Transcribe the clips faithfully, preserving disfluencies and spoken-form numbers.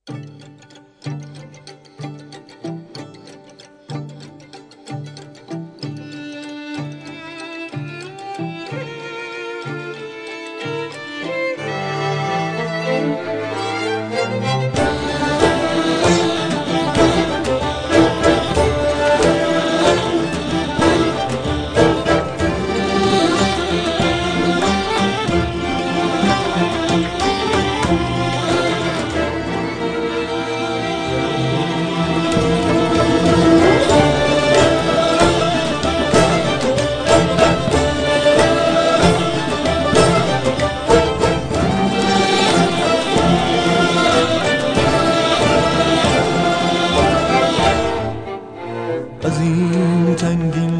از این تنگین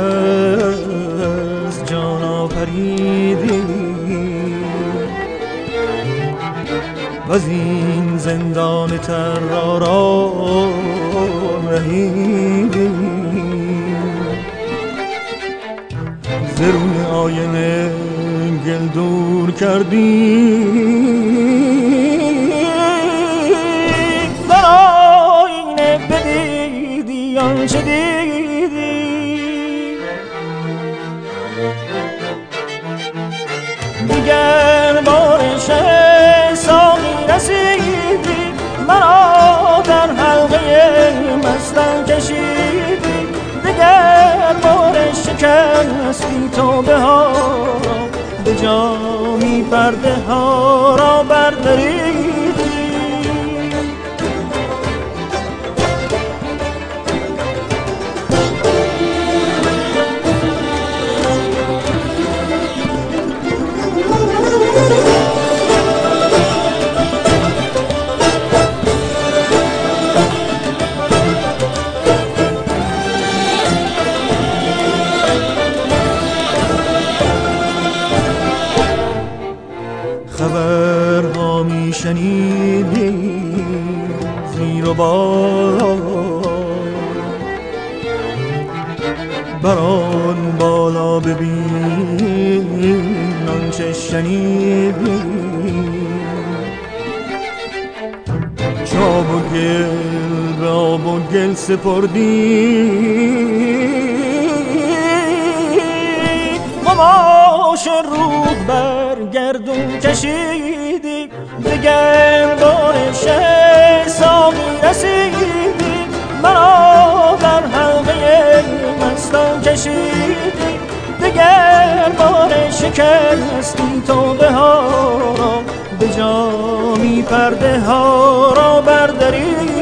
قفس جان آفریدی و از این زندان طراران رهیدی ز روی آینه گل دور کردی در آینه بدیدی آنچه دیدی دیگر بارش ساقی رسیدی مرا در حلقه مستان کشیدی دیگر بارش شکستی تو به ها به جامی پرده ها را بردریدی خبرها می شنیدی زیر و بار بران بالا ببین آنچه شنیدی چاب و گل به آب و گل سپردی قماش روح بر گردون کشیدی دگر بارش ساقی رسیدی مرا در حلقه مستان کشیدی دگر بارش شکستی تو به ها را به جامی پرده ها را بردریدی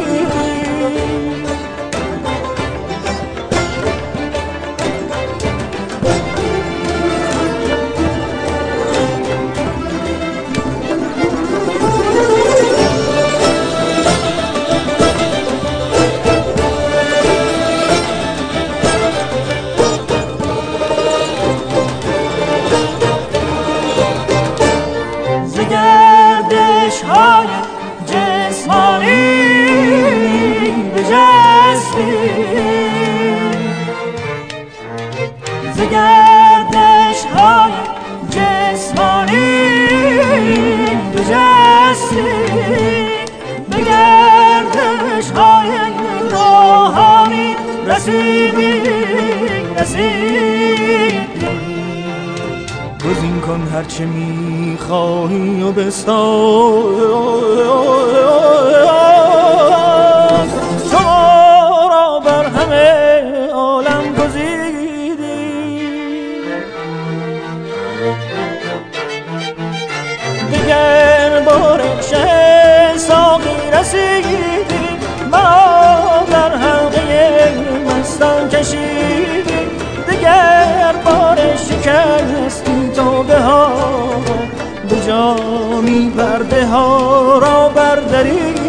گردش های جسمانی بجستی ز گردش های جسمانی بجستی به گردش های روحانی رسیدی رسیدی گزین کن هرچه میخواهی و بستان شما را بر همه عالم گزیدی دیگر بارش ساقی رسیدی مرا در حلقه مستان کشیدی دیگر بارش شکستی تو به ها به جامی پرده ها را بردری